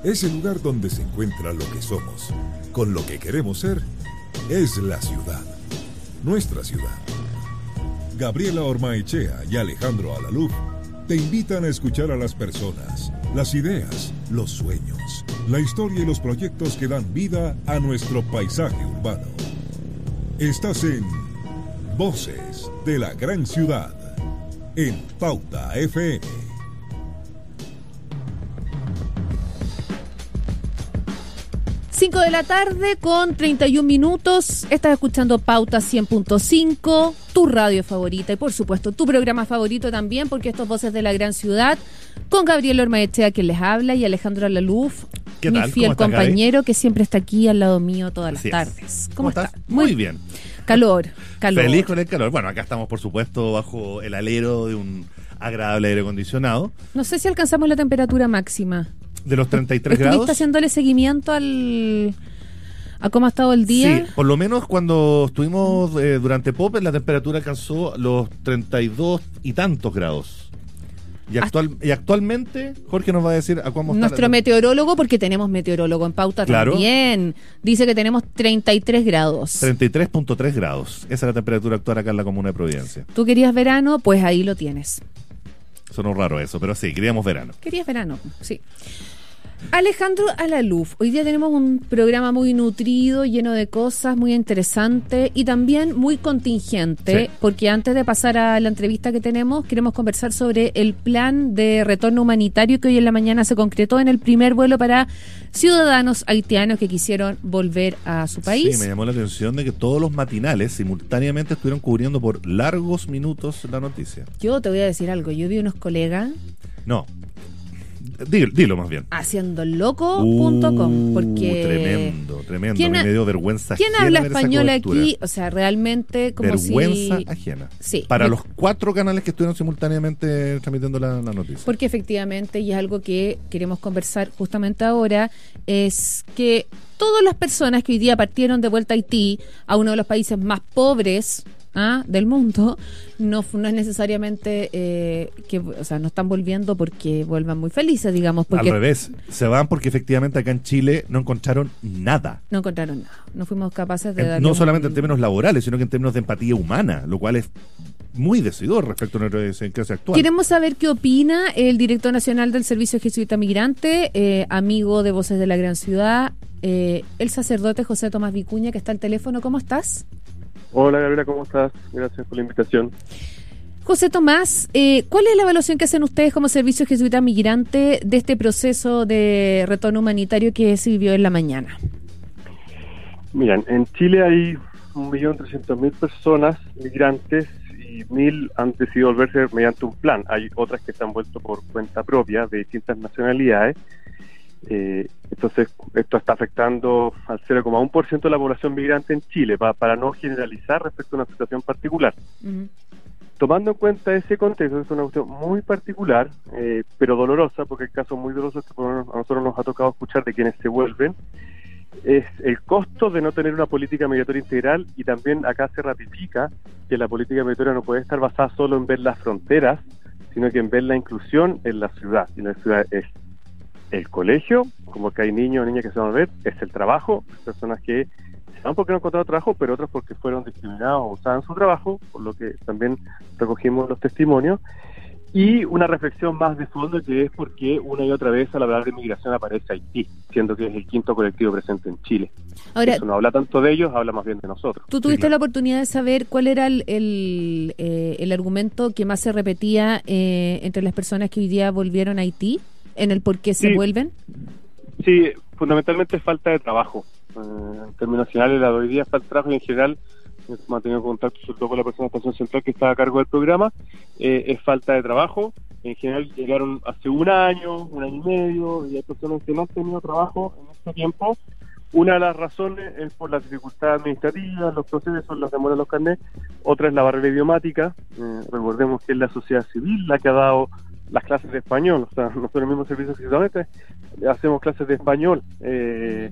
Ese lugar donde se encuentra lo que somos, con lo que queremos ser, es la ciudad. Nuestra ciudad. Gabriela Ormaechea y Alejandro Alaluf te invitan a escuchar a las personas, las ideas, los sueños, la historia y los proyectos que dan vida a nuestro paisaje urbano. Estás en Voces de la Gran Ciudad, en Pauta FM. Cinco de la tarde con 31 minutos. Estás escuchando Pauta 100.5, tu radio favorita y por supuesto tu programa favorito también, porque esto es Voces de la Gran Ciudad, con Gabriela Ormaechea quien les habla y Alejandro Alaluf, mi fiel compañero que siempre está aquí al lado mío todas las tardes. ¿Cómo estás? Muy bien. Calor. Feliz con el calor. Bueno, acá estamos por supuesto bajo el alero de un agradable aire acondicionado. No sé si alcanzamos la temperatura máxima. De los 33 grados. ¿Estuviste haciéndole seguimiento a cómo ha estado el día? Sí, por lo menos cuando estuvimos durante Popper, la temperatura alcanzó los 32 y tantos grados. Y actualmente, Jorge nos va a decir a cómo está. Nuestro meteorólogo, porque tenemos meteorólogo en Pauta también, dice que tenemos 33 grados. 33.3 grados. Esa es la temperatura actual acá en la comuna de Providencia. ¿Tú querías verano? Pues ahí lo tienes. Sonó raro eso, pero sí, queríamos verano. Querías verano, sí. Alejandro Alaluf, hoy día tenemos un programa muy nutrido, lleno de cosas, muy interesante y también muy contingente, sí, porque antes de pasar a la entrevista que tenemos, queremos conversar sobre el plan de retorno humanitario que hoy en la mañana se concretó en el primer vuelo para ciudadanos haitianos que quisieron volver a su país. Sí, me llamó la atención de que todos los matinales simultáneamente estuvieron cubriendo por largos minutos la noticia. Yo te voy a decir algo, yo vi unos colegas... No. Dilo más bien. Haciendoloco.com, porque... Tremendo. Me dio vergüenza ajena. ¿Quién habla español aquí? O sea, realmente como vergüenza ajena. Sí. Para los 4 canales que estuvieron simultáneamente transmitiendo la noticia. Porque efectivamente, y es algo que queremos conversar justamente ahora, es que todas las personas que hoy día partieron de vuelta a Haití, a uno de los países más pobres del mundo, no es necesariamente no están volviendo porque vuelvan muy felices, digamos. Porque al revés, se van porque efectivamente acá en Chile no encontraron nada. No fuimos capaces de darle no solamente en términos laborales, sino que en términos de empatía humana, lo cual es muy decidor respecto a nuestra clase actual. Queremos saber qué opina el director nacional del Servicio Jesuita Migrante, amigo de Voces de la Gran Ciudad, el sacerdote José Tomás Vicuña, que está al teléfono. ¿Cómo estás? Hola Gabriela, ¿cómo estás? Gracias por la invitación. José Tomás, ¿cuál es la evaluación que hacen ustedes como Servicio Jesuita Migrante de este proceso de retorno humanitario que se vivió en la mañana? Miren, en Chile hay 1.300.000 personas migrantes y 1.000 han decidido volverse mediante un plan. Hay otras que se han vuelto por cuenta propia de distintas nacionalidades. Entonces, esto está afectando al 0,1% de la población migrante en Chile, para no generalizar respecto a una situación particular. Uh-huh. Tomando en cuenta ese contexto, es una cuestión muy particular, pero dolorosa, porque el caso muy doloroso que a nosotros nos ha tocado escuchar de quienes se vuelven, es el costo de no tener una política migratoria integral, y también acá se ratifica que la política migratoria no puede estar basada solo en ver las fronteras, sino que en ver la inclusión en la ciudad, y la ciudad es el colegio, como que hay niños o niñas que se van a ver, es el trabajo, personas que se van porque no han encontrado trabajo, pero otras porque fueron discriminados o usaban su trabajo, por lo que también recogimos los testimonios, y una reflexión más de fondo, que es por qué una y otra vez al hablar de migración aparece Haití, siendo que es el 5º colectivo presente en Chile. Ahora, eso no habla tanto de ellos, habla más bien de nosotros. ¿Tú tuviste la oportunidad de saber cuál era el argumento que más se repetía entre las personas que hoy día volvieron a Haití? ¿En el por qué se vuelven? Sí, fundamentalmente falta de trabajo. En términos generales, la de hoy día falta de trabajo, y en general, hemos mantenido contacto sobre todo con la persona de la estación central que está a cargo del programa, es falta de trabajo. En general llegaron hace un año y medio, y hay personas que no han tenido trabajo en este tiempo. Una de las razones es por las dificultades administrativas, los procesos, las demoras de los carnets. Otra es la barrera idiomática. Recordemos que es la sociedad civil la que ha dado las clases de español. O sea, nosotros mismos servicios que hacemos clases de español,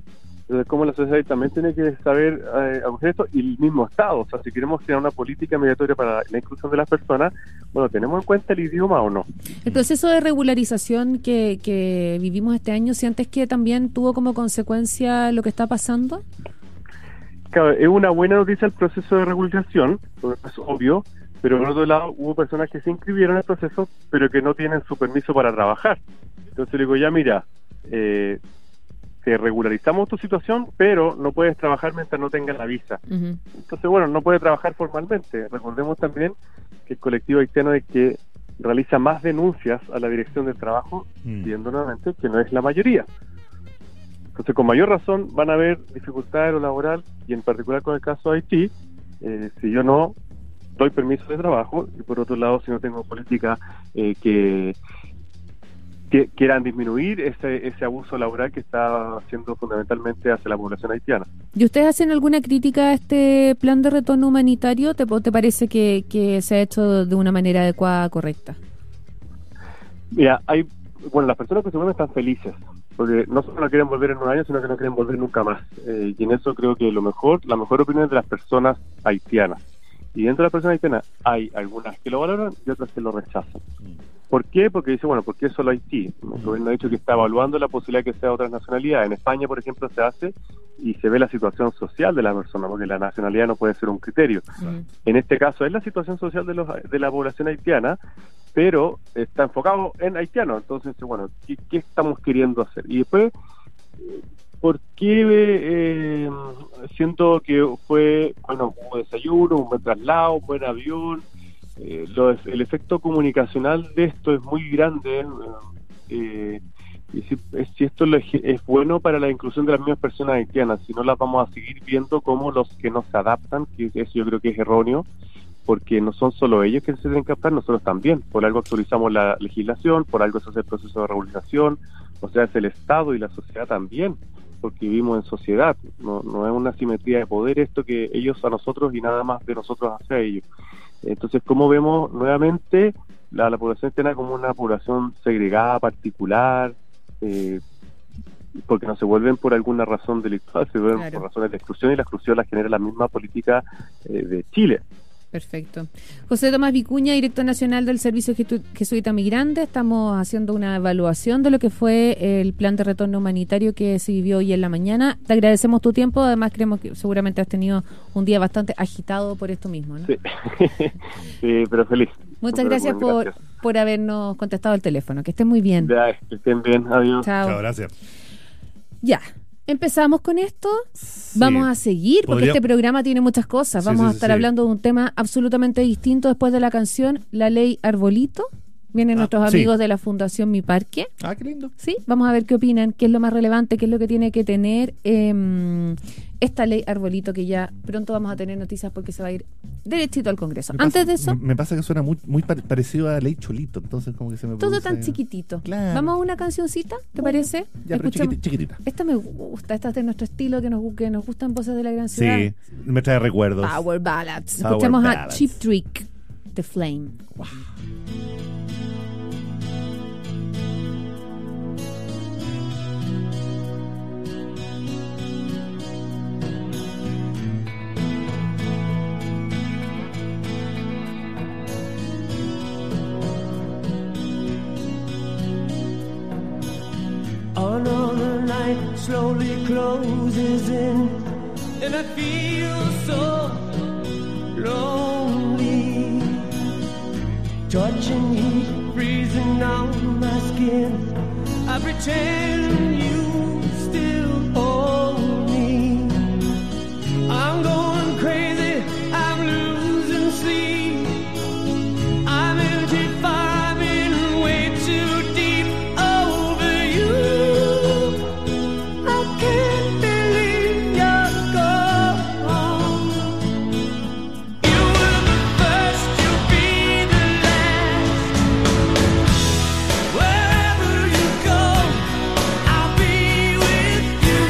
Entonces, como la sociedad también tiene que saber hacer esto, y el mismo Estado. O sea, si queremos crear una política migratoria para la inclusión de las personas, bueno, ¿tenemos en cuenta el idioma o no? El proceso de regularización que vivimos este año, ¿sientes que también tuvo como consecuencia lo que está pasando? Claro, es una buena noticia el proceso de regularización, es obvio, pero por otro lado hubo personas que se inscribieron en el proceso, pero que no tienen su permiso para trabajar. Entonces le digo, ya mira, te regularizamos tu situación, pero no puedes trabajar mientras no tengas la visa. Uh-huh. Entonces, bueno, no puede trabajar formalmente. Recordemos también que el colectivo haitiano es que realiza más denuncias a la Dirección del Trabajo, viendo nuevamente que no es la mayoría. Entonces, con mayor razón van a haber dificultades en lo laboral, y en particular con el caso de Haití, si yo no doy permiso de trabajo, y por otro lado, si no tengo política que quieran disminuir ese abuso laboral que está haciendo fundamentalmente hacia la población haitiana. ¿Y ustedes hacen alguna crítica a este plan de retorno humanitario? ¿Te parece que se ha hecho de una manera adecuada, correcta? Mira, las personas que se vuelven están felices, porque no solo no quieren volver en un año, sino que no quieren volver nunca más. Y en eso creo que la mejor opinión es de las personas haitianas. Y dentro de las personas haitianas hay algunas que lo valoran y otras que lo rechazan. ¿Por qué? Porque dice, bueno, ¿por qué solo Haití? El gobierno ha dicho que está evaluando la posibilidad de que sea otras nacionalidades. En España, por ejemplo, se hace y se ve la situación social de la persona, porque la nacionalidad no puede ser un criterio. En este caso es la situación social de la población haitiana, pero está enfocado en haitianos. Entonces, bueno, ¿qué estamos queriendo hacer? Y después, ¿por qué siento que fue, bueno, un buen desayuno, un buen traslado, un buen avión? El efecto comunicacional de esto es muy grande, y si esto es bueno para la inclusión de las mismas personas haitianas, si no las vamos a seguir viendo como los que no se adaptan, que eso yo creo que es erróneo, porque no son solo ellos que se tienen que adaptar, nosotros también. Por algo actualizamos la legislación, por algo se hace el proceso de regularización, o sea, es el Estado y la sociedad también, porque vivimos en sociedad, no es una simetría de poder esto que ellos a nosotros y nada más de nosotros hacia ellos. Entonces, ¿cómo vemos nuevamente la población haitiana como una población segregada, particular? Porque no se vuelven por alguna razón delictual, se vuelven por razones de exclusión, y la exclusión la genera la misma política de Chile. Perfecto. José Tomás Vicuña, director nacional del Servicio Jesuita Migrante. Estamos haciendo una evaluación de lo que fue el plan de retorno humanitario que se vivió hoy en la mañana. Te agradecemos tu tiempo. Además, creemos que seguramente has tenido un día bastante agitado por esto mismo, ¿no? Sí, sí, pero feliz. Muchas gracias por habernos contestado el teléfono. Que estén muy bien. Ya, que estén bien. Adiós. Chao, gracias. Ya. Empezamos con esto, vamos a seguir porque este programa tiene muchas cosas. Vamos a estar hablando de un tema absolutamente distinto después de la canción La Ley Arbolito. Vienen nuestros amigos de la Fundación Mi Parque. Ah, qué lindo. Sí, vamos a ver qué opinan, qué es lo más relevante, qué es lo que tiene que tener esta Ley Arbolito, que ya pronto vamos a tener noticias porque se va a ir derechito al Congreso. Antes de eso... Me pasa que suena muy parecido a Ley Cholito, entonces como que se me todo tan chiquitito. Claro. ¿Vamos a una cancioncita? ¿Te parece? Ya, pero chiquitita. Esta me gusta, esta es de nuestro estilo, que nos gustan voces de la gran ciudad. Sí, me trae recuerdos. Power Ballads. Escuchamos a Cheap Trick, The Flame. Wow. Another night slowly closes in, and I feel so lonely. Touching heat freezing on my skin, I pretend you still own me. I'm going crazy, I'm losing sleep, I'm in too far, I've been way too deep over you. I can't believe you're gone. You were the first, you'll be the last. Wherever you go, I'll be with you.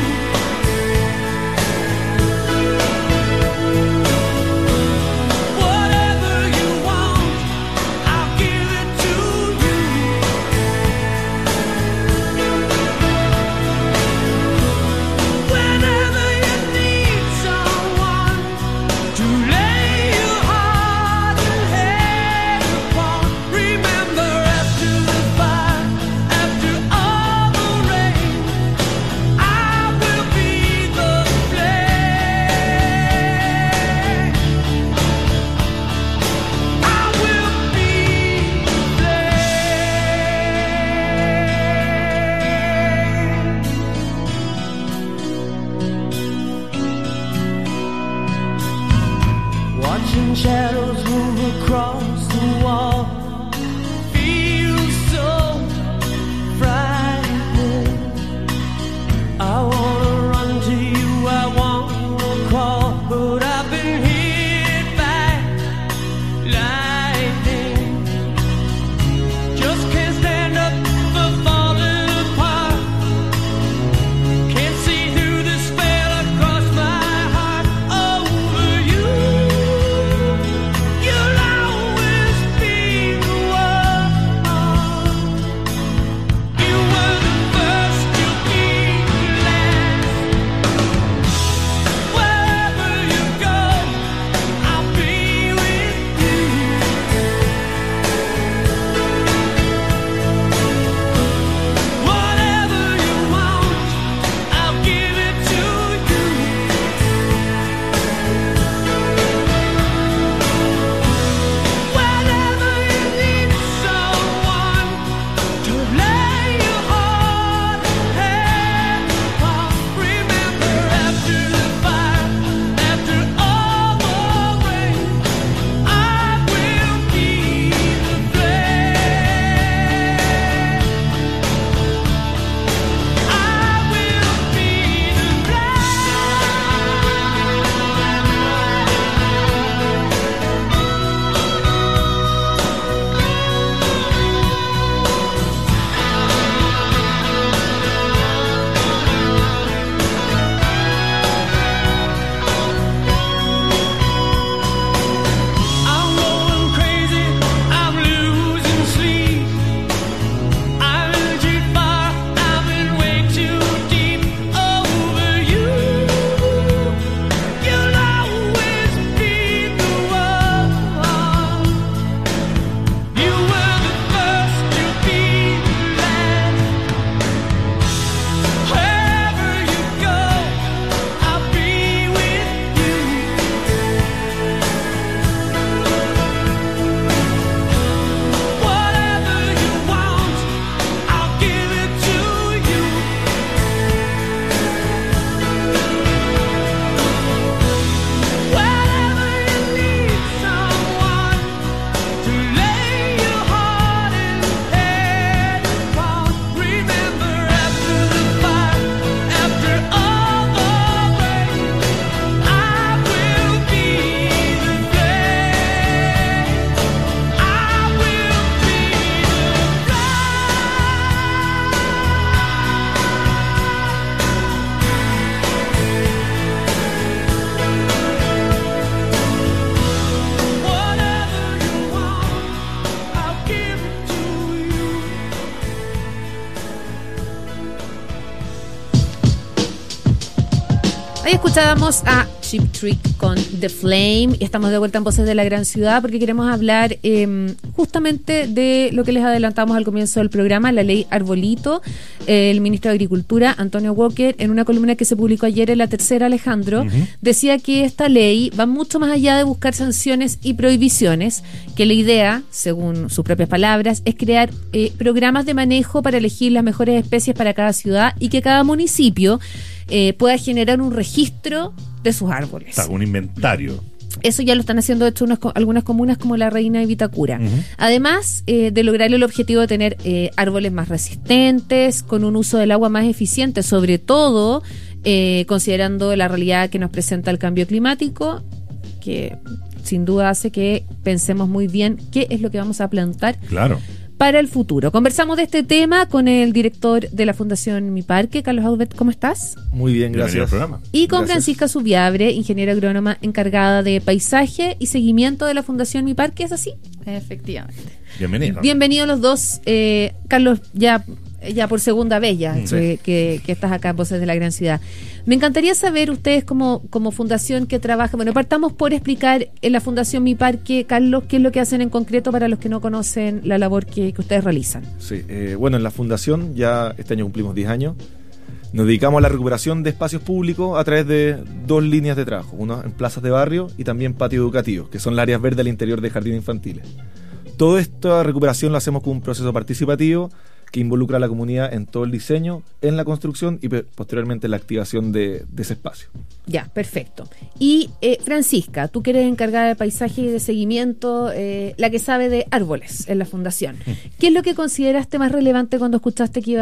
Ahí escuchábamos a Cheap Trick con The Flame y estamos de vuelta en Voces de la Gran Ciudad porque queremos hablar justamente de lo que les adelantamos al comienzo del programa, la ley Arbolito. El ministro de Agricultura, Antonio Walker, en una columna que se publicó ayer en La Tercera, Alejandro, decía que esta ley va mucho más allá de buscar sanciones y prohibiciones, que la idea, según sus propias palabras, es crear programas de manejo para elegir las mejores especies para cada ciudad y que cada municipio pueda generar un registro de sus árboles. Un inventario. Eso ya lo están haciendo, de hecho, algunas comunas como La Reina y Vitacura. Además de lograr el objetivo de tener árboles más resistentes, con un uso del agua más eficiente, sobre todo considerando la realidad que nos presenta el cambio climático, que sin duda hace que pensemos muy bien qué es lo que vamos a plantar. Claro. Para el futuro. Conversamos de este tema con el director de la Fundación Mi Parque, Carlos Aubert. ¿Cómo estás? Muy bien, gracias. Y con Francisca Subiabre, ingeniera agrónoma encargada de paisaje y seguimiento de la Fundación Mi Parque. ¿Es así? Efectivamente. Bienvenido. Bienvenidos los dos. Carlos, ya por segunda vez Sí. que estás acá en Voces de la Gran Ciudad. Me encantaría saber, ustedes como fundación que trabaja, bueno, partamos por explicar en la Fundación Mi Parque, Carlos, qué es lo que hacen en concreto para los que no conocen la labor que ustedes realizan. Sí, bueno, en la Fundación ya este año cumplimos 10 años. Nos dedicamos a la recuperación de espacios públicos a través de 2 líneas de trabajo, una en plazas de barrio y también patio educativo, que son las áreas verdes al interior de jardines infantiles. Toda esta recuperación lo hacemos con un proceso participativo que involucra a la comunidad en todo el diseño, en la construcción y posteriormente en la activación de ese espacio. Ya, perfecto. Y Francisca, tú que eres encargada de paisaje y de seguimiento, la que sabe de árboles en la Fundación. ¿Qué es lo que consideraste más relevante cuando escuchaste que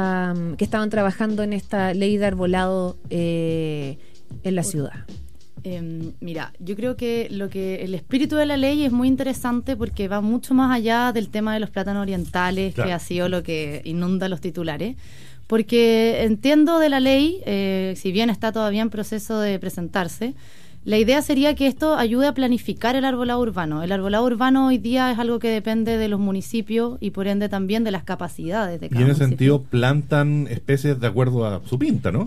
que estaban trabajando en esta ley de arbolado en la ciudad? Mira, yo creo que el espíritu de la ley es muy interesante porque va mucho más allá del tema de los plátanos orientales, claro, que ha sido lo que inunda los titulares. Porque entiendo de la ley, si bien está todavía en proceso de presentarse, la idea sería que esto ayude a planificar el arbolado urbano. El arbolado urbano hoy día es algo que depende de los municipios y por ende también de las capacidades de cada municipio. Y en ese municipio. sentido plantan especies de acuerdo a su pinta, ¿no?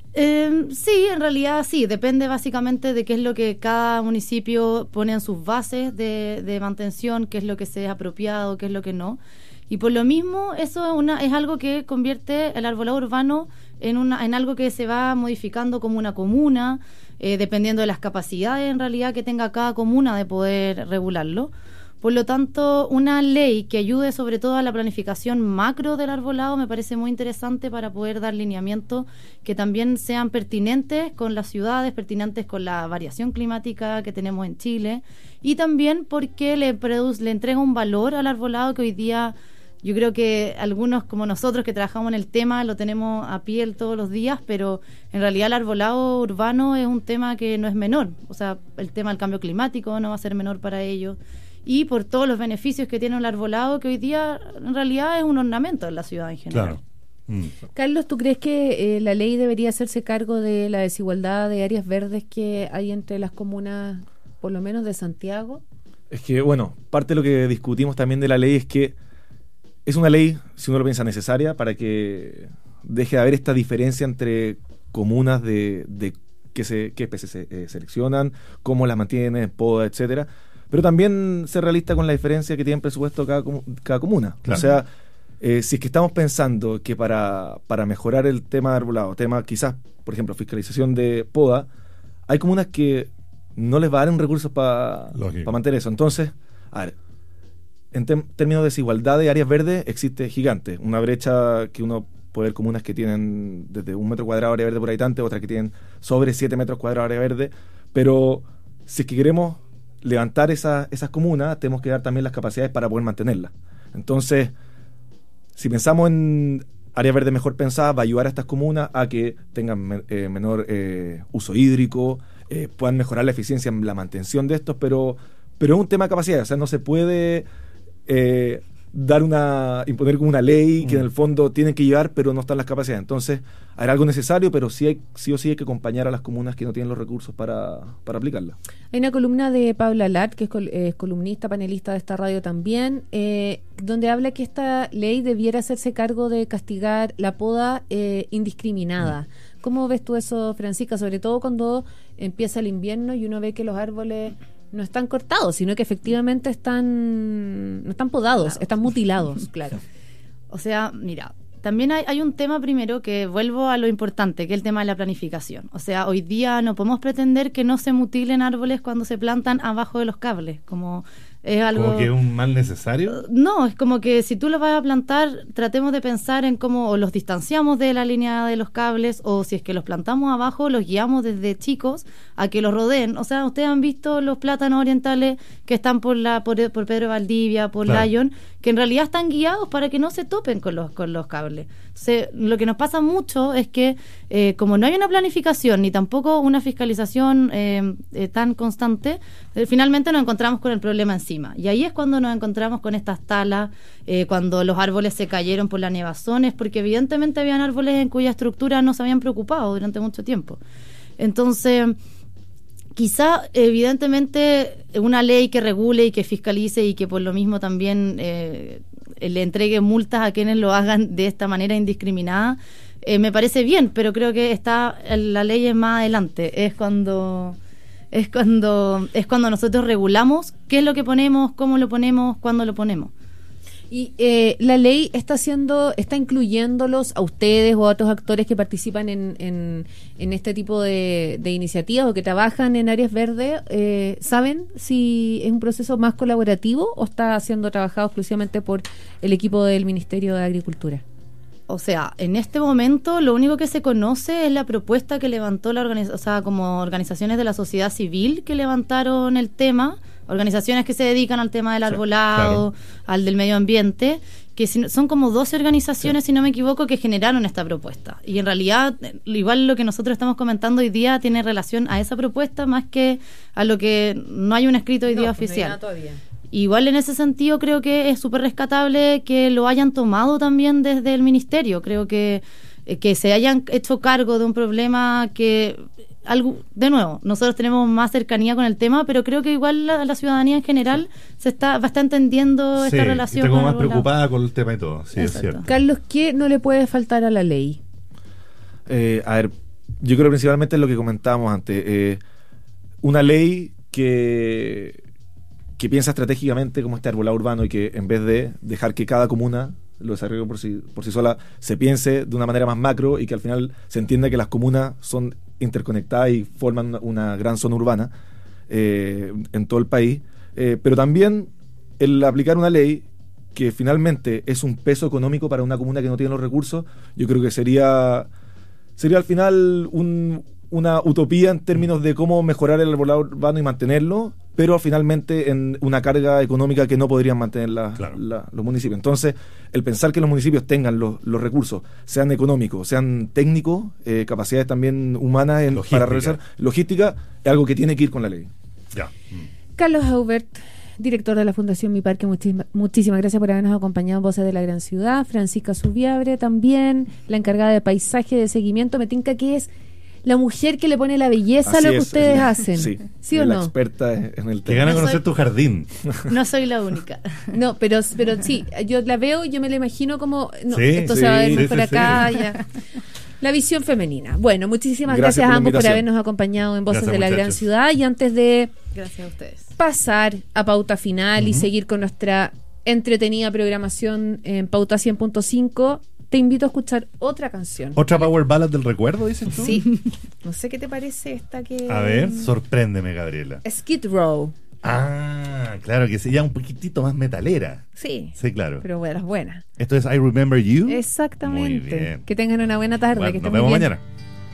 Sí, en realidad sí. Depende básicamente de qué es lo que cada municipio pone en sus bases de mantención, qué es lo que se es apropiado, qué es lo que no. Y por lo mismo, eso es algo que convierte el arbolado urbano en algo que se va modificando como una comuna, dependiendo de las capacidades en realidad que tenga cada comuna de poder regularlo. Por lo tanto, una ley que ayude sobre todo a la planificación macro del arbolado me parece muy interesante para poder dar lineamientos que también sean pertinentes con las ciudades, pertinentes con la variación climática que tenemos en Chile y también porque le entrega un valor al arbolado que hoy día yo creo que algunos como nosotros que trabajamos en el tema lo tenemos a piel todos los días, pero en realidad el arbolado urbano es un tema que no es menor. O sea, el tema del cambio climático no va a ser menor para ellos. Y por todos los beneficios que tiene el arbolado, que hoy día en realidad es un ornamento en la ciudad en general. Claro. Carlos, ¿tú crees que la ley debería hacerse cargo de la desigualdad de áreas verdes que hay entre las comunas, por lo menos de Santiago? Es que, bueno, parte de lo que discutimos también de la ley es que es una ley, si uno lo piensa, necesaria para que deje de haber esta diferencia entre comunas de qué especies se seleccionan, cómo las mantienen, poda, etcétera. Pero también ser realista con la diferencia que tiene en presupuesto cada comuna. Claro. O sea, si es que estamos pensando que para mejorar el tema de arbolado, quizás, por ejemplo, fiscalización de poda, hay comunas que no les va a dar un recurso para mantener eso. Entonces, a ver, en términos de desigualdad de áreas verdes existe gigante. Una brecha que uno puede ver comunas que tienen desde 1 metro cuadrado de área verde por habitante, otras que tienen sobre 7 metros cuadrados de área verde. Pero si es que queremos levantar esas comunas, tenemos que dar también las capacidades para poder mantenerlas. Entonces, si pensamos en áreas verdes mejor pensadas, va a ayudar a estas comunas a que tengan menor uso hídrico, puedan mejorar la eficiencia en la mantención de estos, pero es un tema de capacidad. O sea, no se puede imponer como una ley que en el fondo tienen que llevar, pero no están las capacidades. Entonces, era algo necesario, pero sí o sí hay que acompañar a las comunas que no tienen los recursos para aplicarla. Hay una columna de Paula Lat, que es columnista, panelista de esta radio también, donde habla que esta ley debiera hacerse cargo de castigar la poda indiscriminada. ¿Cómo ves tú eso, Francisca? Sobre todo cuando empieza el invierno y uno ve que los árboles no están cortados, sino que efectivamente no están podados, están mutilados, claro. O sea, mira, también hay un tema primero que vuelvo a lo importante, que es el tema de la planificación. O sea, hoy día no podemos pretender que no se mutilen árboles cuando se plantan abajo de los cables, como es algo... ¿Como que es un mal necesario? No, es como que si tú los vas a plantar, tratemos de pensar en cómo o los distanciamos de la línea de los cables, o si es que los plantamos abajo, los guiamos desde chicos a que los rodeen. O sea, ustedes han visto los plátanos orientales que están por Pedro Valdivia, por Claro. Lyon, que en realidad están guiados para que no se topen con los cables. Entonces, lo que nos pasa mucho es que como no hay una planificación ni tampoco una fiscalización tan constante, finalmente nos encontramos con el problema encima. Y ahí es cuando nos encontramos con estas talas, cuando los árboles se cayeron por las nevazones, porque evidentemente habían árboles en cuya estructura no se habían preocupado durante mucho tiempo. Entonces, quizá, evidentemente, una ley que regule y que fiscalice y que por lo mismo también le entregue multas a quienes lo hagan de esta manera indiscriminada, me parece bien, pero creo que la ley es más adelante. Es cuando nosotros regulamos qué es lo que ponemos, cómo lo ponemos, cuándo lo ponemos. Y la ley está incluyéndolos a ustedes o a otros actores que participan en este tipo de iniciativas o que trabajan en áreas verdes. ¿Saben si es un proceso más colaborativo o está siendo trabajado exclusivamente por el equipo del Ministerio de Agricultura? O sea, en este momento lo único que se conoce es la propuesta que levantó como organizaciones de la sociedad civil que levantaron el tema, organizaciones que se dedican al tema del arbolado, claro, al del medio ambiente, que son como 12 organizaciones, si no me equivoco, que generaron esta propuesta. Y en realidad, igual lo que nosotros estamos comentando hoy día tiene relación a esa propuesta más que a lo que no hay un escrito hoy día oficial. No, todavía. Igual en ese sentido creo que es súper rescatable que lo hayan tomado también desde el ministerio. Creo que se hayan hecho cargo de un problema que, de nuevo, nosotros tenemos más cercanía con el tema, pero creo que igual la ciudadanía en general va a estar entendiendo esta relación. Está como más con preocupada con el tema y todo. Sí, exacto. Es cierto. Carlos, ¿qué no le puede faltar a la ley? A ver, yo creo principalmente lo que comentábamos antes. Una ley que piensa estratégicamente como este arbolado urbano y que en vez de dejar que cada comuna lo desarrolle por sí sola, se piense de una manera más macro y que al final se entienda que las comunas son interconectadas y forman una gran zona urbana en todo el país, pero también el aplicar una ley que finalmente es un peso económico para una comuna que no tiene los recursos, yo creo que sería al final una utopía en términos de cómo mejorar el arbolado urbano y mantenerlo, pero finalmente en una carga económica que no podrían mantener los municipios. Entonces, el pensar que los municipios tengan los recursos, sean económicos, sean técnicos, capacidades también humanas para realizar logística, es algo que tiene que ir con la ley. Ya. Carlos Aubert, director de la Fundación Mi Parque, muchísimas gracias por habernos acompañado en Voces de la Gran Ciudad. Francisca Subiabre también, la encargada de paisaje de seguimiento. Me tinca que es la mujer que le pone la belleza a lo que ustedes hacen. ¿Sí o no? La experta en el tema. Que gana a conocer tu jardín. No soy la única. No, pero sí, yo la veo, yo me la imagino como, no, Sí, esto se va a ver mejor sí, acá. sí. Ya. La visión femenina. Bueno, muchísimas gracias por a la ambos por invitación. habernos acompañado en Voces Gracias, de la Gran muchachos. Ciudad. Y antes de Gracias a ustedes. pasar a Pauta Final y seguir con nuestra entretenida programación en Pauta 100.5, te invito a escuchar otra canción. ¿Otra Power Ballad del recuerdo, dices tú? Sí. No sé qué te parece esta que... A ver, sorpréndeme, Gabriela. Skid Row. Ah, claro, que sería un poquitito más metalera. Sí. Sí, claro. Pero buenas. Esto es I Remember You. Exactamente. Muy bien. Que tengan una buena tarde. Bueno, que nos estén muy vemos bien. mañana.